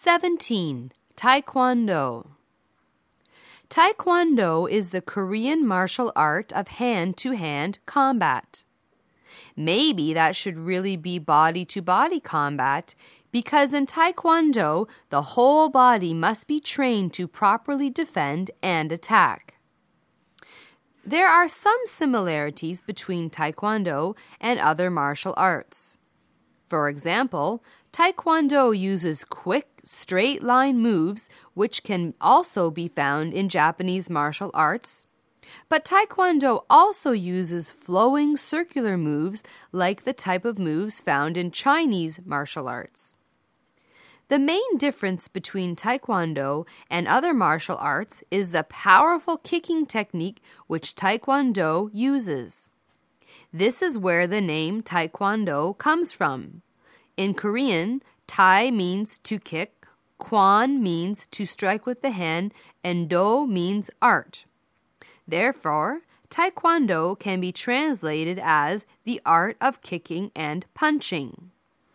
17. Taekwondo. Taekwondo is the Korean martial art of hand-to-hand combat. Maybe that should really be body-to-body combat, because in Taekwondo, the whole body must be trained to properly defend and attack. There are some similarities between Taekwondo and other martial arts. For example, Taekwondo uses quick, straight-line moves, which can also be found in Japanese martial arts. But Taekwondo also uses flowing circular moves like the type of moves found in Chinese martial arts. The main difference between Taekwondo and other martial arts is the powerful kicking technique which Taekwondo uses. This is where the name Taekwondo comes from. In Korean, Tai means to kick, Kwon means to strike with the hand, and Do means art. Therefore, Taekwondo can be translated as the art of kicking and punching.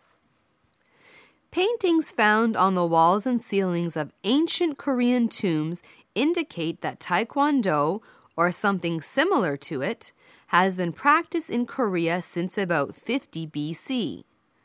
Paintings found on the walls and ceilings of ancient Korean tombs indicate that Taekwondo, or something similar to it, has been practiced in Korea since about 50 BC.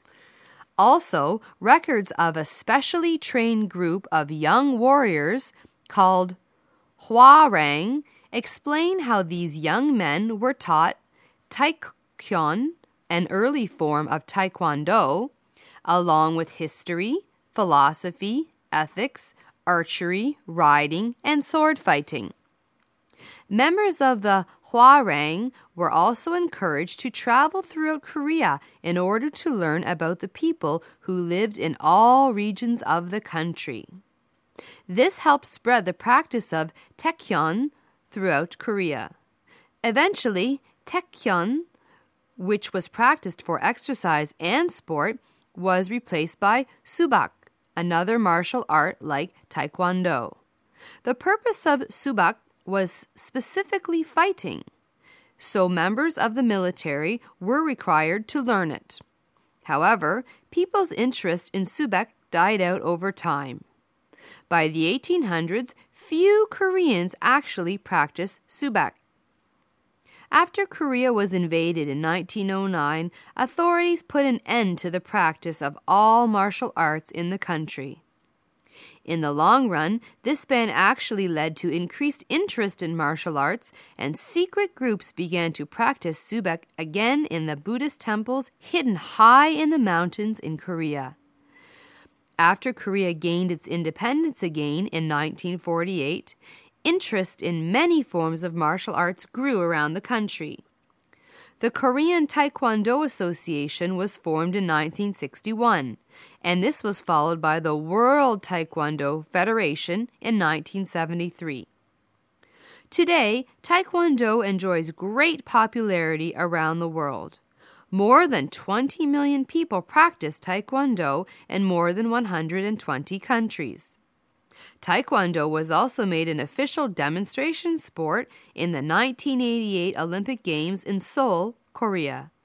Also, records of a specially trained group of young warriors called Hwarang explain how these young men were taught Taekwon, an early form of Taekwondo, along with history, philosophy, ethics, archery, riding, and sword fighting. Members of the Hwarang were also encouraged to travel throughout Korea in order to learn about the people who lived in all regions of the country. This helped spread the practice of Taekyon throughout Korea. Eventually, Taekyon, which was practiced for exercise and sport, was replaced by Subak, another martial art like Taekwondo. The purpose of Subak was specifically fighting, so members of the military were required to learn it. However, people's interest in Subak died out over time. By the 1800s, few Koreans actually practiced Subak. After Korea was invaded in 1909, authorities put an end to the practice of all martial arts in the country. In the long run, this ban actually led to increased interest in martial arts, and secret groups began to practice Subak again in the Buddhist temples hidden high in the mountains in Korea. After Korea gained its independence again in 1948, interest in many forms of martial arts grew around the country. The Korean Taekwondo Association was formed in 1961, and this was followed by the World Taekwondo Federation in 1973. Today, Taekwondo enjoys great popularity around the world. More than 20 million people practice Taekwondo in more than 120 countries. Taekwondo was also made an official demonstration sport in the 1988 Olympic Games in Seoul, Korea.